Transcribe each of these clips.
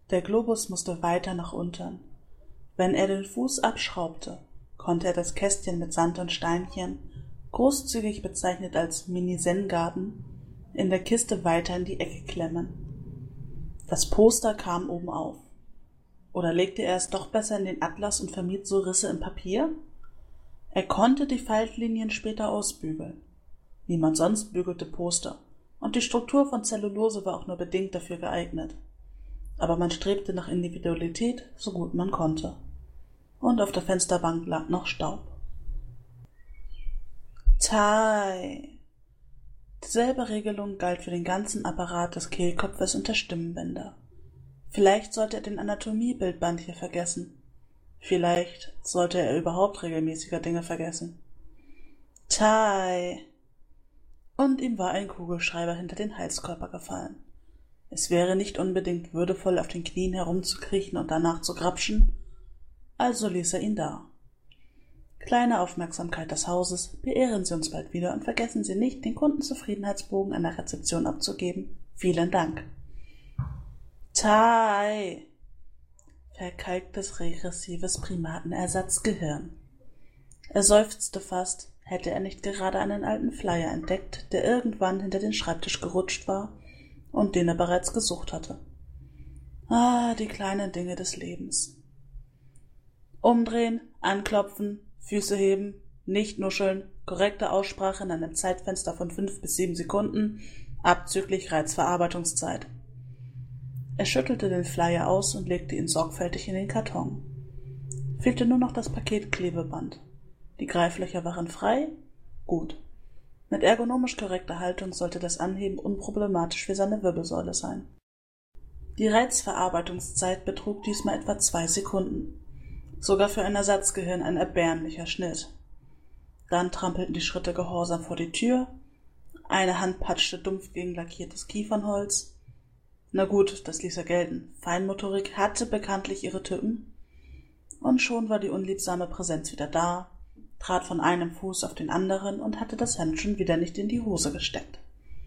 Der Globus musste weiter nach unten. Wenn er den Fuß abschraubte, konnte er das Kästchen mit Sand und Steinchen, großzügig bezeichnet als Mini-Zen-Garten, in der Kiste weiter in die Ecke klemmen. Das Poster kam oben auf. Oder legte er es doch besser in den Atlas und vermied so Risse im Papier? Er konnte die Faltlinien später ausbügeln. Niemand sonst bügelte Poster, und die Struktur von Zellulose war auch nur bedingt dafür geeignet. Aber man strebte nach Individualität, so gut man konnte. Und auf der Fensterbank lag noch Staub. Tai! Dieselbe Regelung galt für den ganzen Apparat des Kehlkopfes und der Stimmbänder. Vielleicht sollte er den Anatomiebildband hier vergessen. Vielleicht sollte er überhaupt regelmäßiger Dinge vergessen. Tai! Und ihm war ein Kugelschreiber hinter den Halskörper gefallen. Es wäre nicht unbedingt würdevoll, auf den Knien herumzukriechen und danach zu grapschen, also ließ er ihn da. Kleine Aufmerksamkeit des Hauses, beehren Sie uns bald wieder und vergessen Sie nicht, den Kundenzufriedenheitsbogen an der Rezeption abzugeben. Vielen Dank. Tai! Verkalktes regressives Primatenersatzgehirn. Er seufzte fast, hätte er nicht gerade einen alten Flyer entdeckt, der irgendwann hinter den Schreibtisch gerutscht war und den er bereits gesucht hatte. Ah, die kleinen Dinge des Lebens. Umdrehen, anklopfen, Füße heben, nicht nuscheln, korrekte Aussprache in einem Zeitfenster von 5 bis 7 Sekunden, abzüglich Reizverarbeitungszeit. Er schüttelte den Flyer aus und legte ihn sorgfältig in den Karton. Fehlte nur noch das Paketklebeband. Die Greiflöcher waren frei? Gut. Mit ergonomisch korrekter Haltung sollte das Anheben unproblematisch für seine Wirbelsäule sein. Die Reizverarbeitungszeit betrug diesmal etwa 2 Sekunden. Sogar für ein Ersatzgehirn ein erbärmlicher Schnitt. Dann trampelten die Schritte gehorsam vor die Tür, eine Hand patschte dumpf gegen lackiertes Kiefernholz. Na gut, das ließ er gelten. Feinmotorik hatte bekanntlich ihre Tücken. Und schon war die unliebsame Präsenz wieder da, trat von einem Fuß auf den anderen und hatte das Hemd schon wieder nicht in die Hose gesteckt.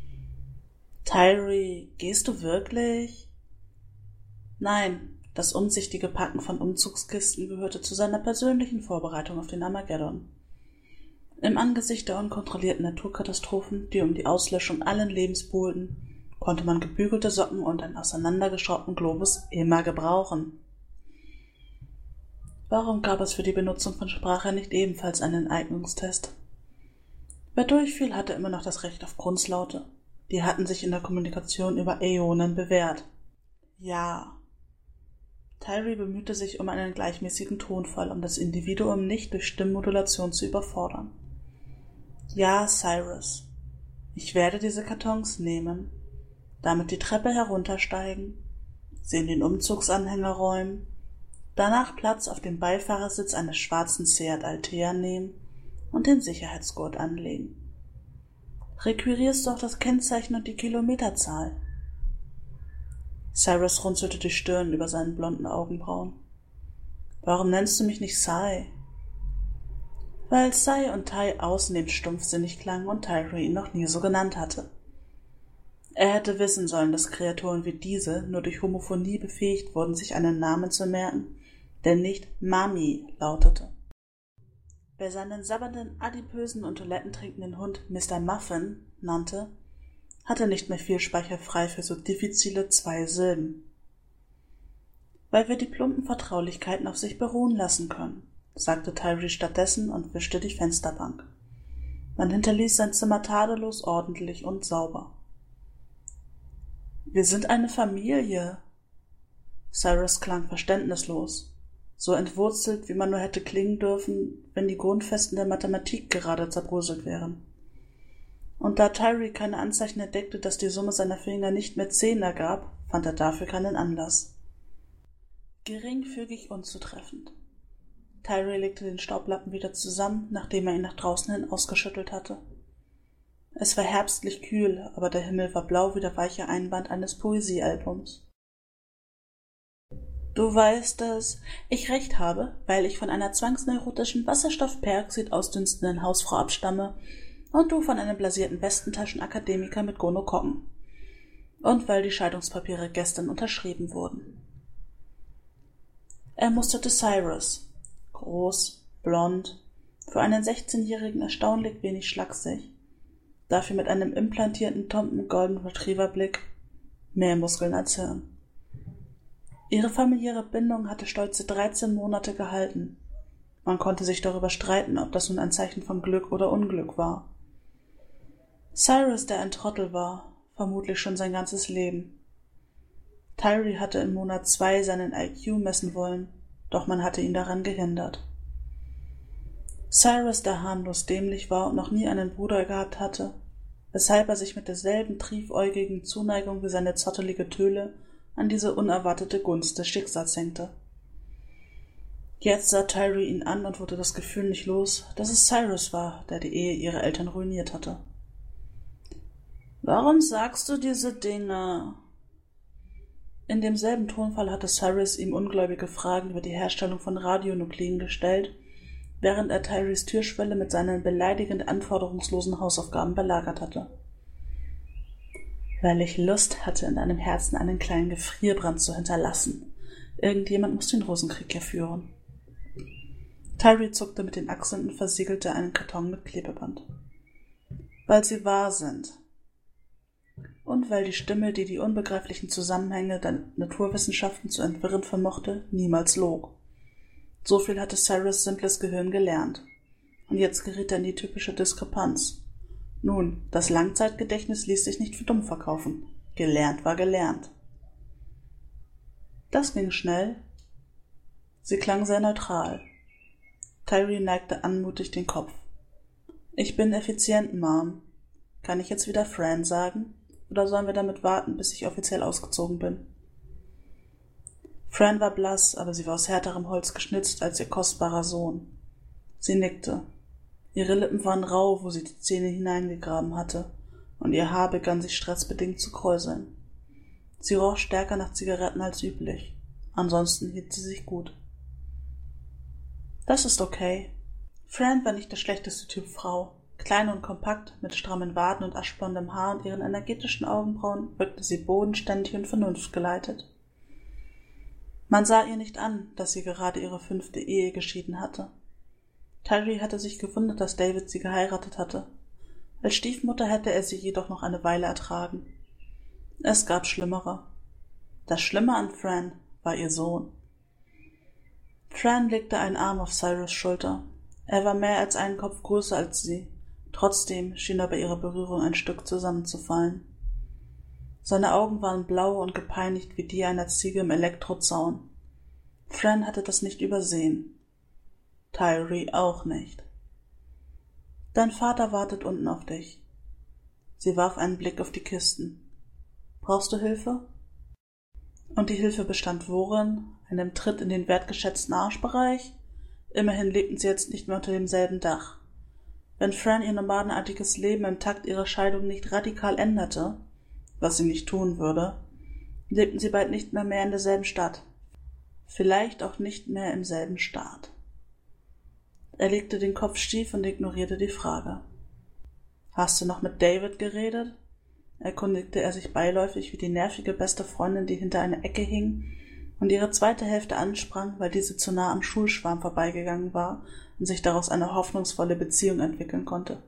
Tyree, gehst du wirklich? Nein, das umsichtige Packen von Umzugskisten gehörte zu seiner persönlichen Vorbereitung auf den Armageddon. Im Angesicht der unkontrollierten Naturkatastrophen, die um die Auslöschung allen Lebens buhlten, konnte man gebügelte Socken und einen auseinandergeschraubten Globus immer gebrauchen. Warum gab es für die Benutzung von Sprache nicht ebenfalls einen Eignungstest? Wer durchfiel, hatte immer noch das Recht auf Grunzlaute. Die hatten sich in der Kommunikation über Äonen bewährt. Ja. Tyree bemühte sich um einen gleichmäßigen Tonfall, um das Individuum nicht durch Stimmmodulation zu überfordern. Ja, Cyrus. Ich werde diese Kartons nehmen, damit die Treppe heruntersteigen, sie in den Umzugsanhänger räumen, danach Platz auf dem Beifahrersitz eines schwarzen Seat Altea nehmen und den Sicherheitsgurt anlegen. Requirierst du auch das Kennzeichen und die Kilometerzahl? Cyrus runzelte die Stirn über seinen blonden Augenbrauen. Warum nennst du mich nicht Sai? Weil Sai und Tai ausnehmend stumpfsinnig klangen und Tyree ihn noch nie so genannt hatte. Er hätte wissen sollen, dass Kreaturen wie diese nur durch Homophonie befähigt wurden, sich einen Namen zu merken, der nicht Mami lautete. Wer seinen sabbernden, adipösen und toilettentrinkenden Hund Mr. Muffin nannte, hatte nicht mehr viel Speicher frei für so diffizile 2 Silben. Weil wir die plumpen Vertraulichkeiten auf sich beruhen lassen können, sagte Tyree stattdessen und wischte die Fensterbank. Man hinterließ sein Zimmer tadellos ordentlich und sauber. Wir sind eine Familie. Cyrus klang verständnislos, so entwurzelt, wie man nur hätte klingen dürfen, wenn die Grundfesten der Mathematik gerade zerbröselt wären. Und da Tyree keine Anzeichen entdeckte, dass die Summe seiner Finger nicht mehr 10 ergab, fand er dafür keinen Anlass. Geringfügig unzutreffend. Tyree legte den Staublappen wieder zusammen, nachdem er ihn nach draußen hin ausgeschüttelt hatte. Es war herbstlich kühl, aber der Himmel war blau wie der weiche Einband eines Poesiealbums. Du weißt, dass ich recht habe, weil ich von einer zwangsneurotischen Wasserstoffperoxid ausdünstenden Hausfrau abstamme und du von einem blasierten Westentaschenakademiker mit Gonokokken. Und weil die Scheidungspapiere gestern unterschrieben wurden. Er musterte Cyrus. Groß, blond, für einen 16-Jährigen erstaunlich wenig schlaksig, dafür mit einem implantierten Thompson Golden Retriever Blick, mehr Muskeln als Hirn. Ihre familiäre Bindung hatte stolze 13 Monate gehalten. Man konnte sich darüber streiten, ob das nun ein Zeichen von Glück oder Unglück war. Cyrus, der ein Trottel war, vermutlich schon sein ganzes Leben. Tyree hatte in Monat 2 seinen IQ messen wollen, doch man hatte ihn daran gehindert. Cyrus, der harmlos dämlich war und noch nie einen Bruder gehabt hatte, weshalb er sich mit derselben triefäugigen Zuneigung wie seine zottelige Töle an diese unerwartete Gunst des Schicksals hängte. Jetzt sah Tyree ihn an und wurde das Gefühl nicht los, dass es Cyrus war, der die Ehe ihrer Eltern ruiniert hatte. »Warum sagst du diese Dinge?« In demselben Tonfall hatte Cyrus ihm ungläubige Fragen über die Herstellung von Radionukliden gestellt, während er Tyrees Türschwelle mit seinen beleidigend anforderungslosen Hausaufgaben belagert hatte. »Weil ich Lust hatte, in deinem Herzen einen kleinen Gefrierbrand zu hinterlassen. Irgendjemand muss den Rosenkrieg ja führen.« Tyree zuckte mit den Achseln und versiegelte einen Karton mit Klebeband. »Weil sie wahr sind. Und weil die Stimme, die die unbegreiflichen Zusammenhänge der Naturwissenschaften zu entwirren vermochte, niemals log. So viel hatte Cyrus' simples Gehirn gelernt. Und jetzt geriet er in die typische Diskrepanz. Nun, das Langzeitgedächtnis ließ sich nicht für dumm verkaufen. Gelernt war gelernt. Das ging schnell. Sie klang sehr neutral. Tyree neigte anmutig den Kopf. »Ich bin effizient, Mom. Kann ich jetzt wieder Fran sagen? Oder sollen wir damit warten, bis ich offiziell ausgezogen bin?« Fran war blass, aber sie war aus härterem Holz geschnitzt als ihr kostbarer Sohn. Sie nickte. Ihre Lippen waren rau, wo sie die Zähne hineingegraben hatte, und ihr Haar begann sich stressbedingt zu kräuseln. Sie roch stärker nach Zigaretten als üblich. Ansonsten hielt sie sich gut. »Das ist okay.« Fran war nicht der schlechteste Typ Frau. Klein und kompakt, mit strammen Waden und aschblondem Haar und ihren energetischen Augenbrauen wirkte sie bodenständig und vernunftgeleitet. Man sah ihr nicht an, dass sie gerade ihre 5. Ehe geschieden hatte. Tyree hatte sich gewundert, dass David sie geheiratet hatte. Als Stiefmutter hätte er sie jedoch noch eine Weile ertragen. Es gab Schlimmere. Das Schlimme an Fran war ihr Sohn. Fran legte einen Arm auf Cyrus' Schulter. Er war mehr als einen Kopf größer als sie. Trotzdem schien er bei ihrer Berührung ein Stück zusammenzufallen. Seine Augen waren blau und gepeinigt wie die einer Ziege im Elektrozaun. Fran hatte das nicht übersehen. Tyree auch nicht. »Dein Vater wartet unten auf dich.« Sie warf einen Blick auf die Kisten. »Brauchst du Hilfe?« Und die Hilfe bestand worin? Einem Tritt in den wertgeschätzten Arschbereich? Immerhin lebten sie jetzt nicht mehr unter demselben Dach. Wenn Fran ihr nomadenartiges Leben im Takt ihrer Scheidung nicht radikal änderte, was sie nicht tun würde, lebten sie bald nicht mehr in derselben Stadt. Vielleicht auch nicht mehr im selben Staat. Er legte den Kopf schief und ignorierte die Frage. »Hast du noch mit David geredet?« erkundigte er sich beiläufig wie die nervige beste Freundin, die hinter einer Ecke hing und ihre zweite Hälfte ansprang, weil diese zu nah am Schulschwarm vorbeigegangen war und sich daraus eine hoffnungsvolle Beziehung entwickeln konnte.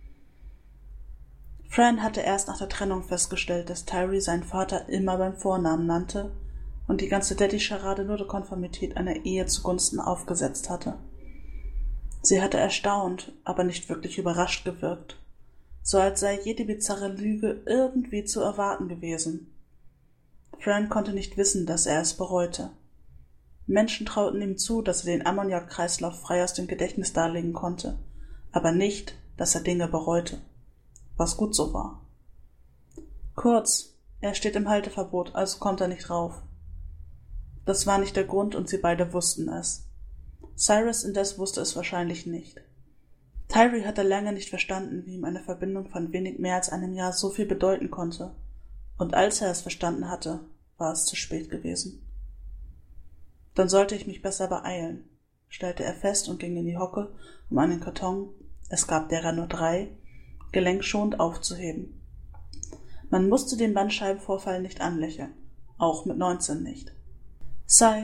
Fran hatte erst nach der Trennung festgestellt, dass Tyree seinen Vater immer beim Vornamen nannte und die ganze Daddy-Scharade nur der Konformität einer Ehe zugunsten aufgesetzt hatte. Sie hatte erstaunt, aber nicht wirklich überrascht gewirkt, so als sei jede bizarre Lüge irgendwie zu erwarten gewesen. Fran konnte nicht wissen, dass er es bereute. Menschen trauten ihm zu, dass er den Ammoniakkreislauf frei aus dem Gedächtnis darlegen konnte, aber nicht, dass er Dinge bereute, was gut so war. Kurz, er steht im Halteverbot, also kommt er nicht rauf. Das war nicht der Grund und sie beide wussten es. Cyrus indes wusste es wahrscheinlich nicht. Tyree hatte lange nicht verstanden, wie ihm eine Verbindung von wenig mehr als einem Jahr so viel bedeuten konnte, und als er es verstanden hatte, war es zu spät gewesen. Dann sollte ich mich besser beeilen, stellte er fest und ging in die Hocke, um einen Karton, es gab derer nur 3, gelenkschonend aufzuheben. Man musste den Bandscheibenvorfall nicht anlächeln, auch mit 19 nicht. Sei,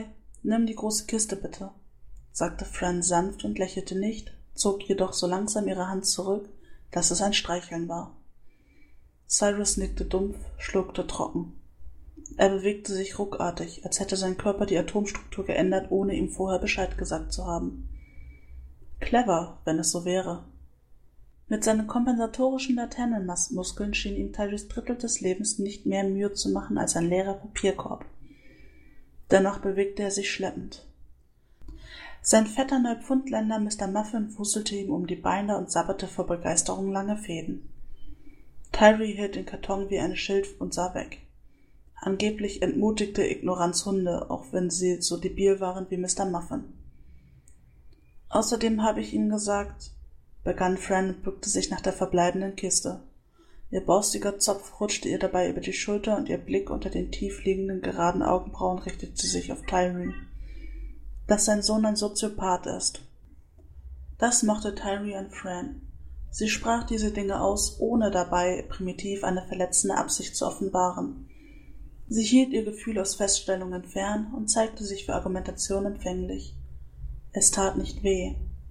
»Nimm die große Kiste bitte«, sagte Fran sanft und lächelte nicht, zog jedoch so langsam ihre Hand zurück, dass es ein Streicheln war. Cyrus nickte dumpf, schluckte trocken. Er bewegte sich ruckartig, als hätte sein Körper die Atomstruktur geändert, ohne ihm vorher Bescheid gesagt zu haben. Clever, wenn es so wäre. Mit seinen kompensatorischen Laternenmuskeln schien ihm Tyrese Drittel des Lebens nicht mehr Mühe zu machen als ein leerer Papierkorb. Dennoch bewegte er sich schleppend. Sein fetter Neupfundländer Mr. Muffin wuselte ihm um die Beine und sabberte vor Begeisterung lange Fäden. Tyree hielt den Karton wie ein Schild und sah weg. Angeblich entmutigte Ignoranz Hunde, auch wenn sie so debil waren wie Mr. Muffin. »Außerdem habe ich Ihnen gesagt«, begann Fran und bückte sich nach der verbleibenden Kiste. Ihr borstiger Zopf rutschte ihr dabei über die Schulter und ihr Blick unter den tief liegenden, geraden Augenbrauen richtete sich auf Tyree. Dass sein Sohn ein Soziopath ist. Das mochte Tyree an Fran. Sie sprach diese Dinge aus, ohne dabei primitiv eine verletzende Absicht zu offenbaren. Sie hielt ihr Gefühl aus Feststellungen fern und zeigte sich für Argumentation empfänglich. Es tat nicht weh.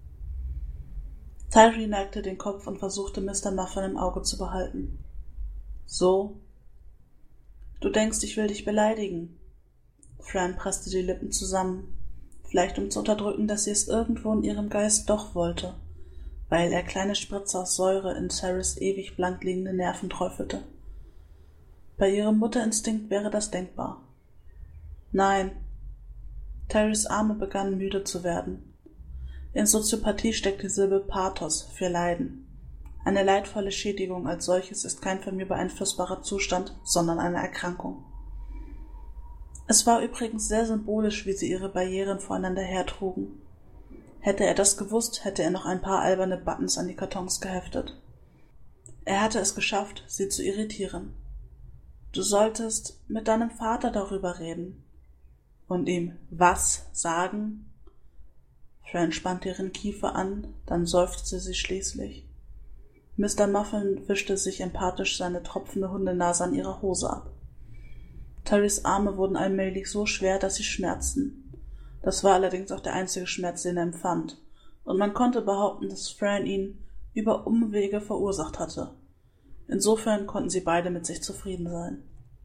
Tyree neigte den Kopf und versuchte, Mr. Muffin im Auge zu behalten. »So? Du denkst, ich will dich beleidigen?« Fran presste die Lippen zusammen, vielleicht um zu unterdrücken, dass sie es irgendwo in ihrem Geist doch wollte, weil er kleine Spritzer aus Säure in Cyrus' ewig blank liegende Nerven träufelte. Bei ihrem Mutterinstinkt wäre das denkbar. Nein. Tyrese Arme begannen müde zu werden. In Soziopathie steckt die Silbe Pathos für Leiden. Eine leidvolle Schädigung als solches ist kein von mir beeinflussbarer Zustand, sondern eine Erkrankung. Es war übrigens sehr symbolisch, wie sie ihre Barrieren voreinander hertrugen. Hätte er das gewusst, hätte er noch ein paar alberne Buttons an die Kartons geheftet. Er hatte es geschafft, sie zu irritieren. Du solltest mit deinem Vater darüber reden. Und ihm was sagen? Fran spannte ihren Kiefer an, dann seufzte sie schließlich. Mr. Muffin wischte sich empathisch seine tropfende Hundenase an ihrer Hose ab. Tyrese Arme wurden allmählich so schwer, dass sie schmerzten. Das war allerdings auch der einzige Schmerz, den er empfand, und man konnte behaupten, dass Fran ihn über Umwege verursacht hatte. Insofern konnten sie beide mit sich zufrieden sein.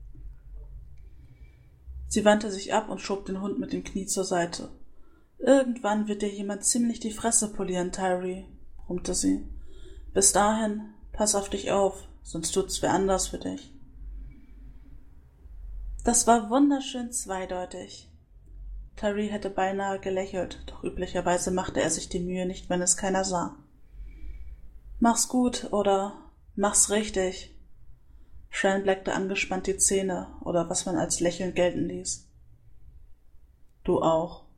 Sie wandte sich ab und schob den Hund mit dem Knie zur Seite. »Irgendwann wird dir jemand ziemlich die Fresse polieren, Tyree«, brummte sie. »Bis dahin, pass auf dich auf, sonst tut's wer anders für dich.« Das war wunderschön zweideutig. Tyree hätte beinahe gelächelt, doch üblicherweise machte er sich die Mühe nicht, wenn es keiner sah. »Mach's gut« oder »Mach's richtig«. Fran bleckte angespannt die Zähne oder was man als Lächeln gelten ließ. »Du auch«,